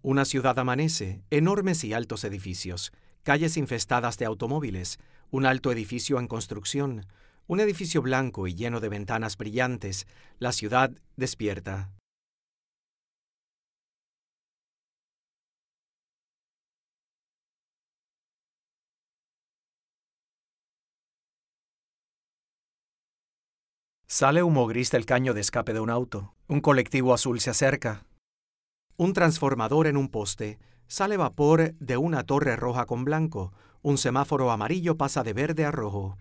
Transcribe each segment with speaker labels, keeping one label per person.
Speaker 1: Una ciudad amanece, enormes y altos edificios, calles infestadas de automóviles, un alto edificio en construcción, un edificio blanco y lleno de ventanas brillantes. La ciudad despierta. Sale humo gris del caño de escape de un auto. Un colectivo azul se acerca. Un transformador en un poste. Sale vapor de una torre roja con blanco. Un semáforo amarillo pasa de verde a rojo.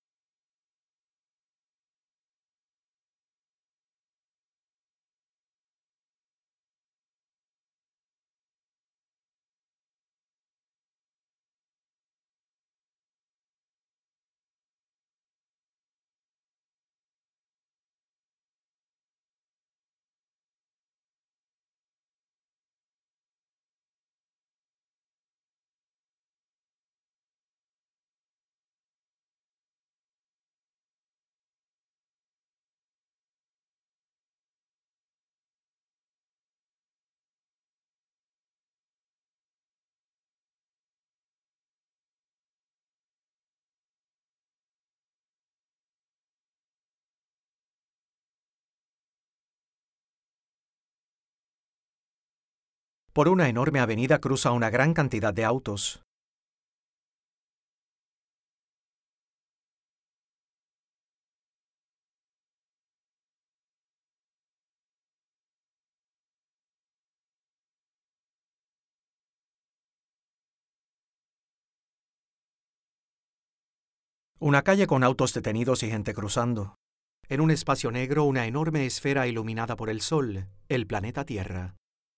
Speaker 1: Por una enorme avenida cruza una gran cantidad de autos. Una calle con autos detenidos y gente cruzando. En un espacio negro, una enorme esfera iluminada por el sol, el planeta Tierra.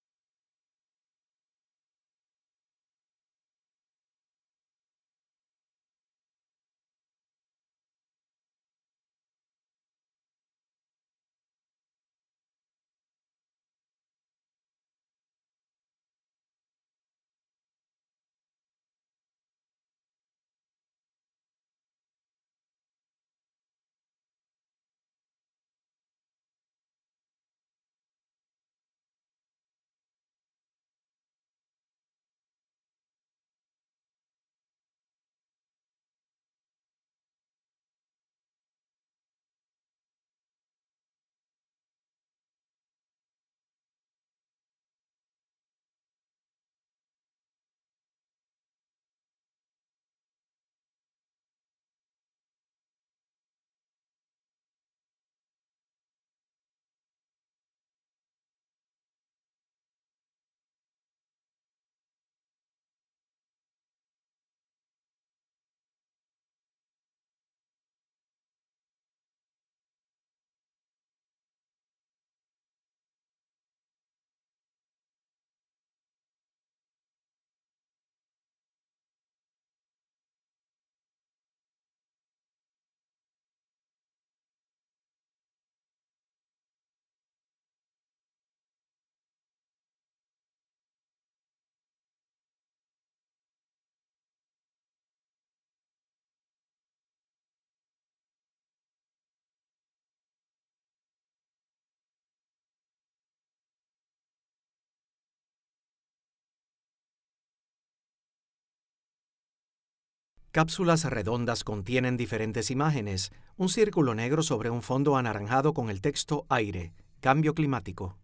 Speaker 1: Cápsulas redondas contienen diferentes imágenes, un círculo negro sobre un fondo anaranjado con el texto Aire, cambio climático.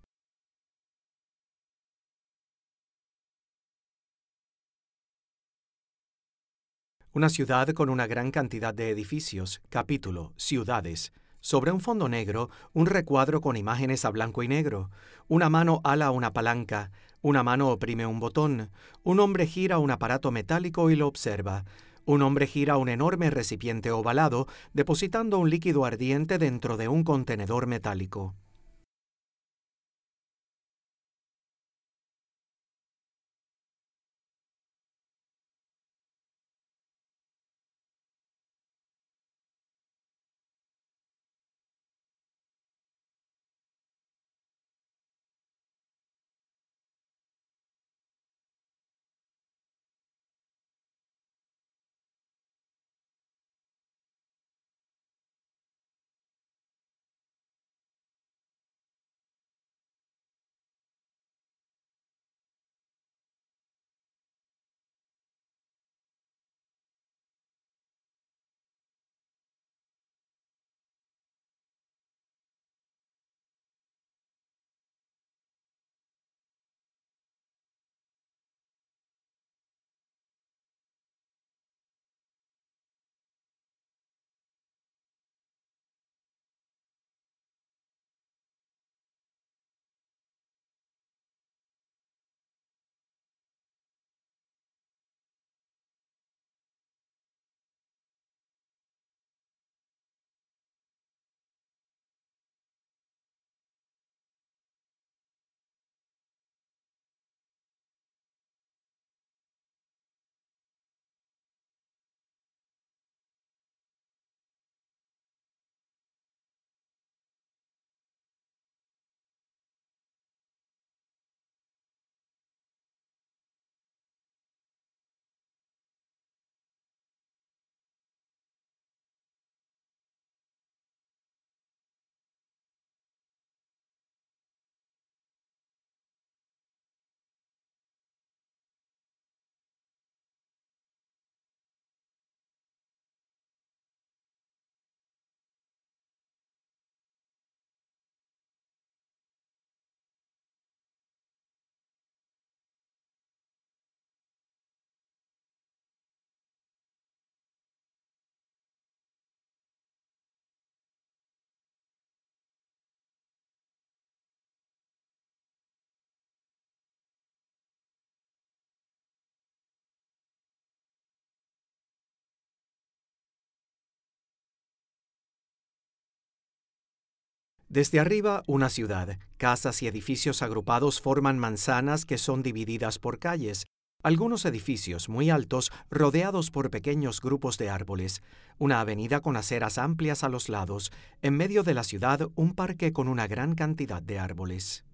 Speaker 1: Una ciudad con una gran cantidad de edificios, capítulo, ciudades. Sobre un fondo negro, un recuadro con imágenes a blanco y negro. Una mano ala una palanca, una mano oprime un botón, un hombre gira un aparato metálico y lo observa. Un hombre gira un enorme recipiente ovalado, depositando un líquido ardiente dentro de un contenedor metálico. Desde arriba, una ciudad. Casas y edificios agrupados forman manzanas que son divididas por calles. Algunos edificios muy altos rodeados por pequeños grupos de árboles. Una avenida con aceras amplias a los lados. En medio de la ciudad, un parque con una gran cantidad de árboles.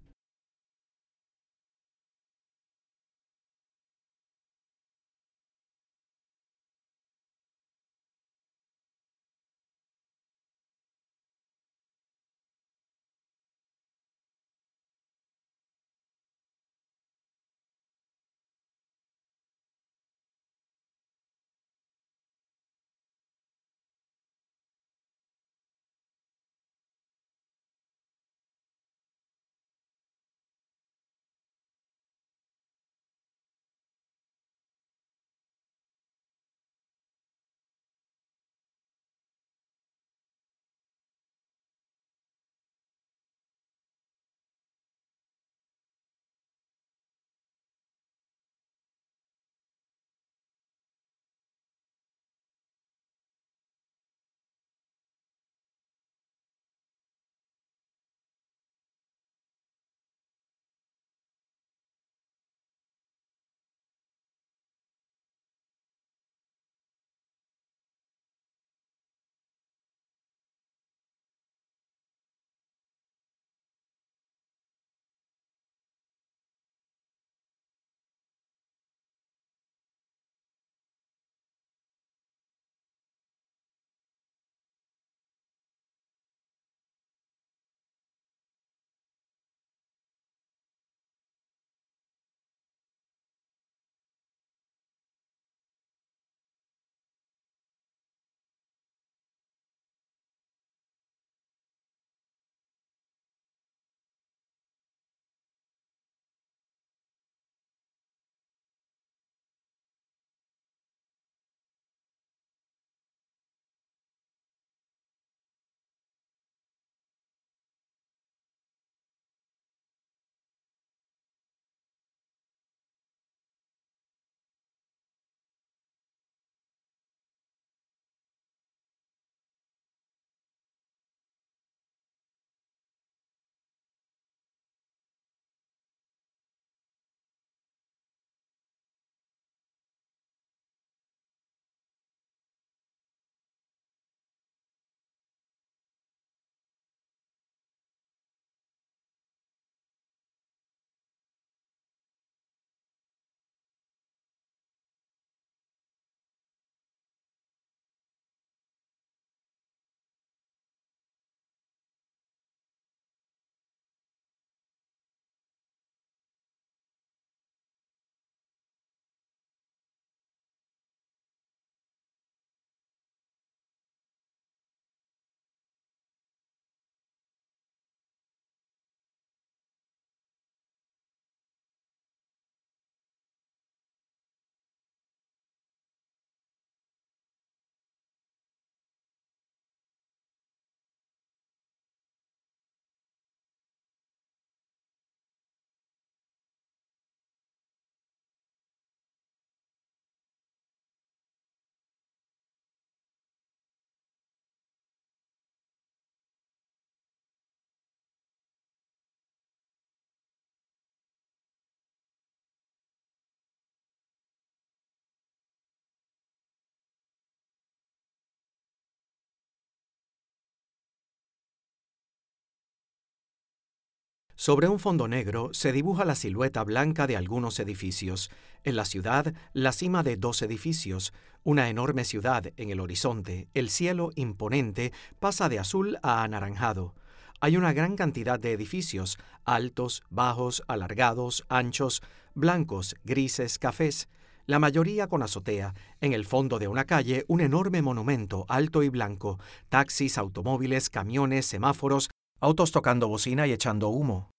Speaker 1: Sobre un fondo negro se dibuja la silueta blanca de algunos edificios. En la ciudad, la cima de dos edificios. Una enorme ciudad en el horizonte. El cielo imponente pasa de azul a anaranjado. Hay una gran cantidad de edificios, altos, bajos, alargados, anchos, blancos, grises, cafés. La mayoría con azotea. En el fondo de una calle, un enorme monumento alto y blanco. Taxis, automóviles, camiones, semáforos, autos tocando bocina y echando humo.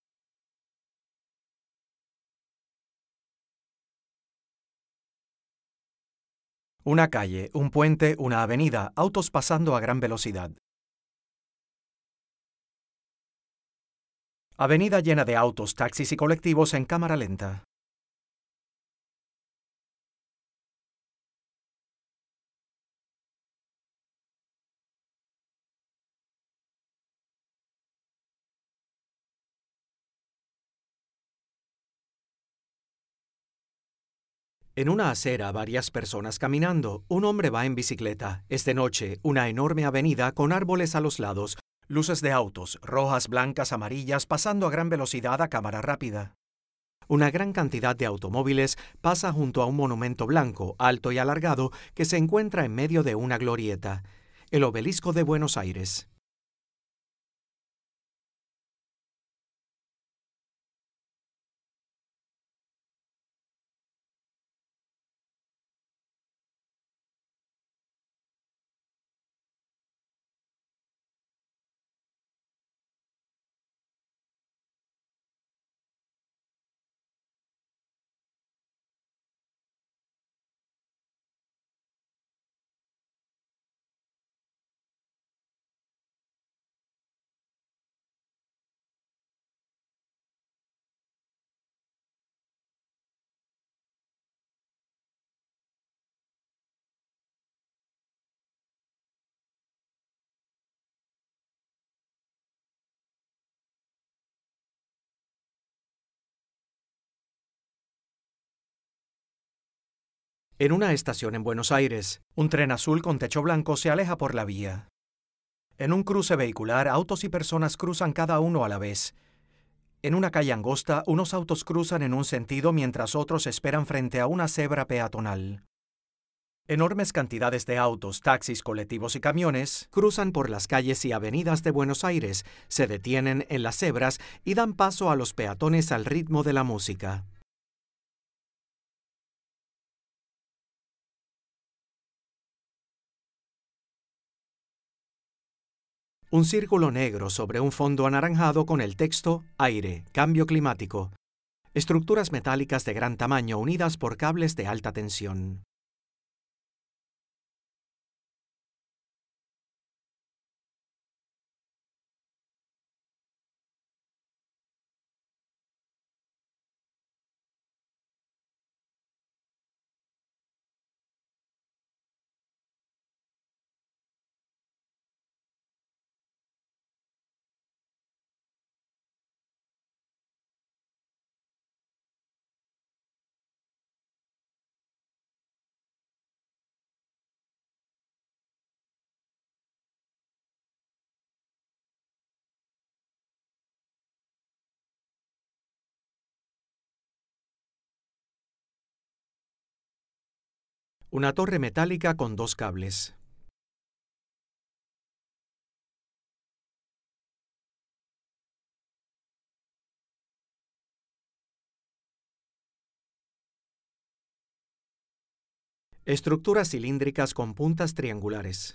Speaker 1: Una calle, un puente, una avenida, autos pasando a gran velocidad. Avenida llena de autos, taxis y colectivos en cámara lenta. En una acera, varias personas caminando. Un hombre va en bicicleta. Es de noche, una enorme avenida con árboles a los lados, luces de autos, rojas, blancas, amarillas, pasando a gran velocidad a cámara rápida. Una gran cantidad de automóviles pasa junto a un monumento blanco, alto y alargado, que se encuentra en medio de una glorieta, el Obelisco de Buenos Aires. En una estación en Buenos Aires, un tren azul con techo blanco se aleja por la vía. En un cruce vehicular, autos y personas cruzan cada uno a la vez. En una calle angosta, unos autos cruzan en un sentido mientras otros esperan frente a una cebra peatonal. Enormes cantidades de autos, taxis, colectivos y camiones cruzan por las calles y avenidas de Buenos Aires, se detienen en las cebras y dan paso a los peatones al ritmo de la música. Un círculo negro sobre un fondo anaranjado con el texto Aire, cambio climático. Estructuras metálicas de gran tamaño unidas por cables de alta tensión. Una torre metálica con dos cables. Estructuras cilíndricas con puntas triangulares.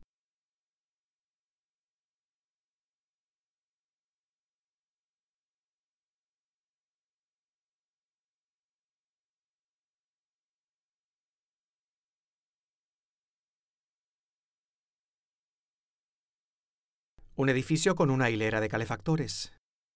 Speaker 1: Un edificio con una hilera de calefactores.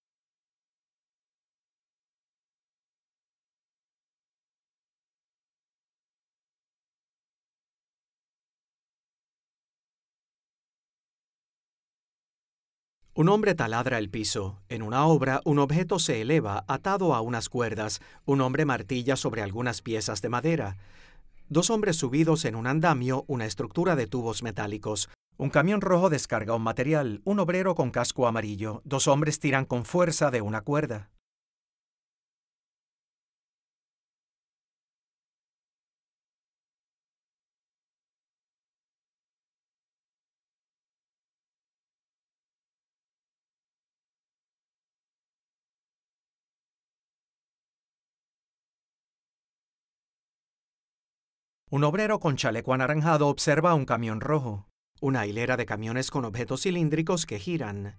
Speaker 1: Un hombre taladra el piso. En una obra, un objeto se eleva atado a unas cuerdas. Un hombre martilla sobre algunas piezas de madera. Dos hombres subidos en un andamio, una estructura de tubos metálicos. Un camión rojo descarga un material. Un obrero con casco amarillo. Dos hombres tiran con fuerza de una cuerda. Un obrero con chaleco anaranjado observa un camión rojo. Una hilera de camiones con objetos cilíndricos que giran.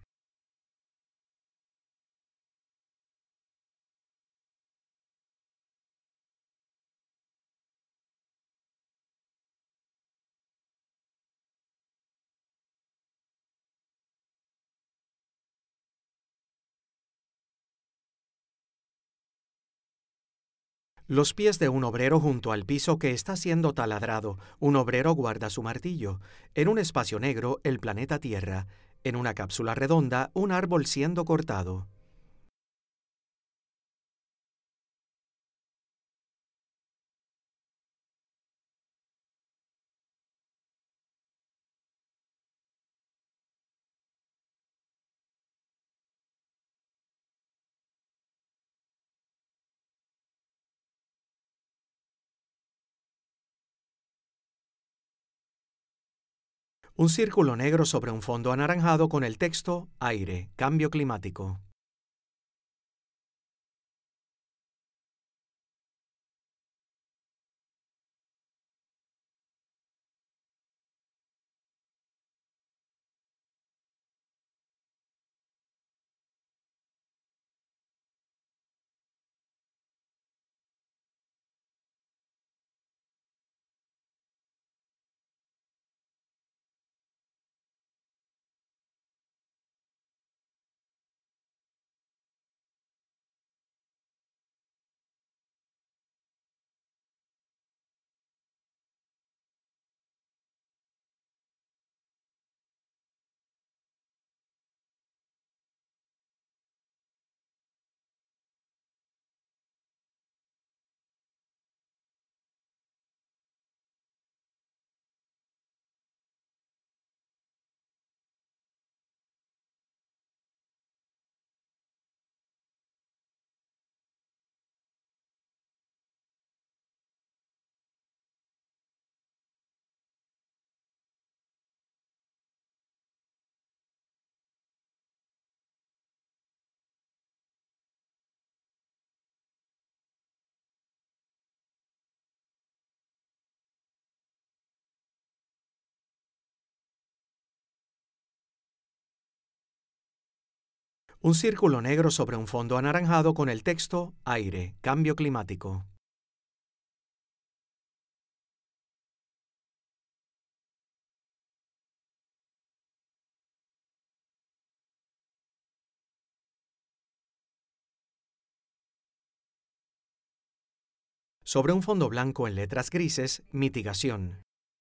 Speaker 1: Los pies de un obrero junto al piso que está siendo taladrado. Un obrero guarda su martillo. En un espacio negro, el planeta Tierra. En una cápsula redonda, un árbol siendo cortado. Un círculo negro sobre un fondo anaranjado con el texto Aire, cambio climático. Un círculo negro sobre un fondo anaranjado con el texto Aire, cambio climático. Sobre un fondo blanco en letras grises, mitigación.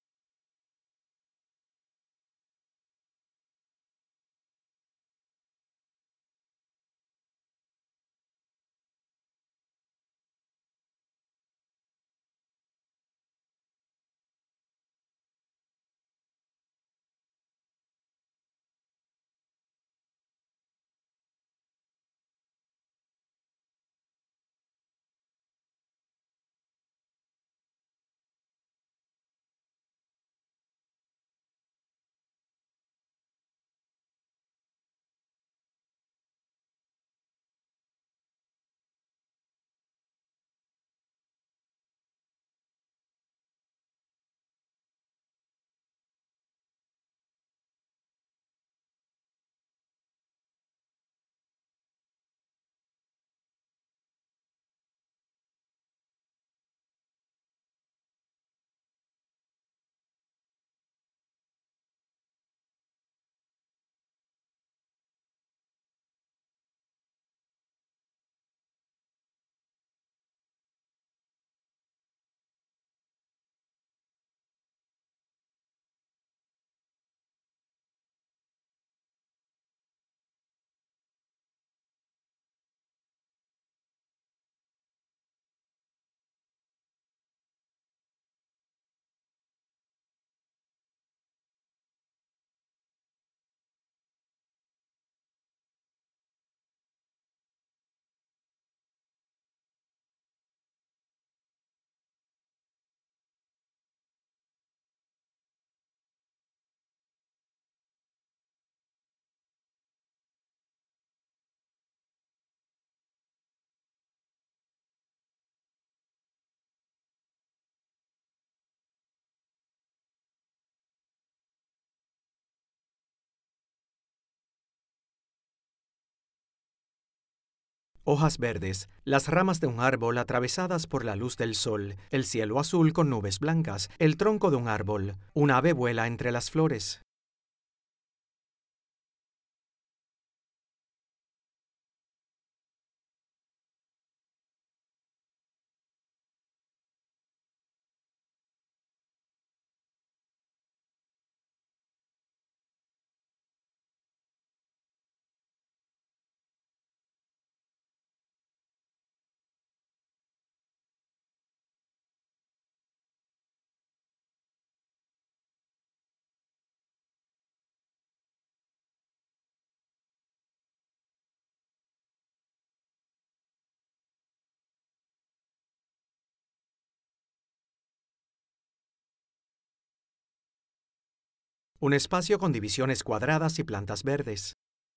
Speaker 1: Hojas verdes, las ramas de un árbol atravesadas por la luz del sol, el cielo azul con nubes blancas, el tronco de un árbol, un ave vuela entre las flores. Un espacio con divisiones cuadradas y plantas verdes.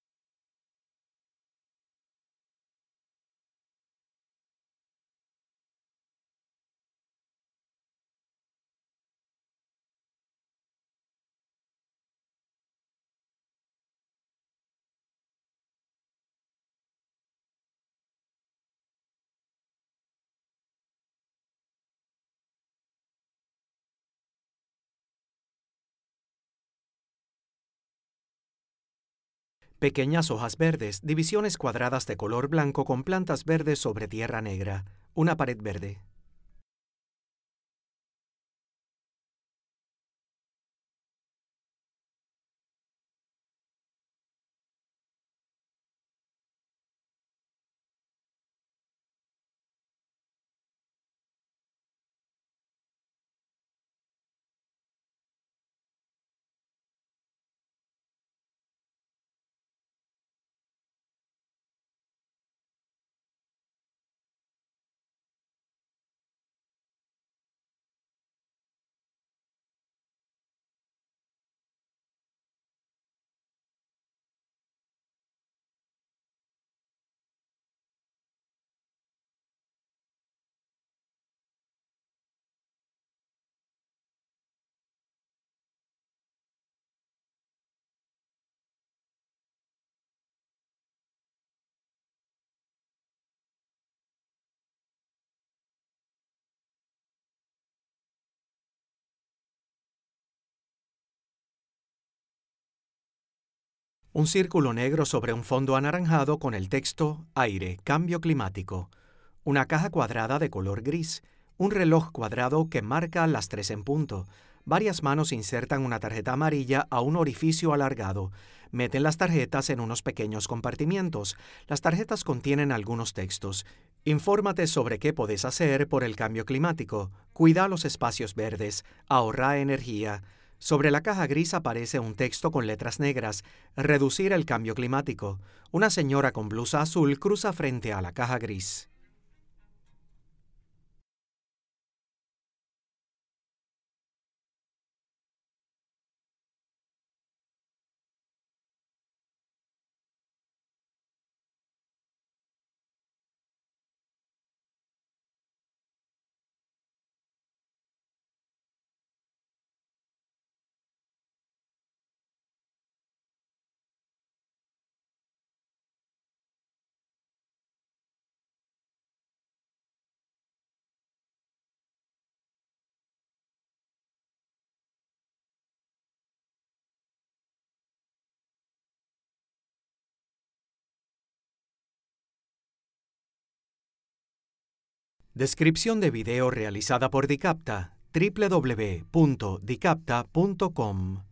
Speaker 1: Pequeñas hojas verdes, divisiones cuadradas de color blanco con plantas verdes sobre tierra negra. Una pared verde. Un círculo negro sobre un fondo anaranjado con el texto Aire, cambio climático. Una caja cuadrada de color gris. Un reloj cuadrado que marca las 3 en punto. Varias manos insertan una tarjeta amarilla a un orificio alargado. Meten las tarjetas en unos pequeños compartimientos. Las tarjetas contienen algunos textos. Infórmate sobre qué podés hacer por el cambio climático. Cuida los espacios verdes. Ahorra energía. Sobre la caja gris aparece un texto con letras negras. Reducir el cambio climático. Una señora con blusa azul cruza frente a la caja gris. Descripción de video realizada por Dicapta. www.dicapta.com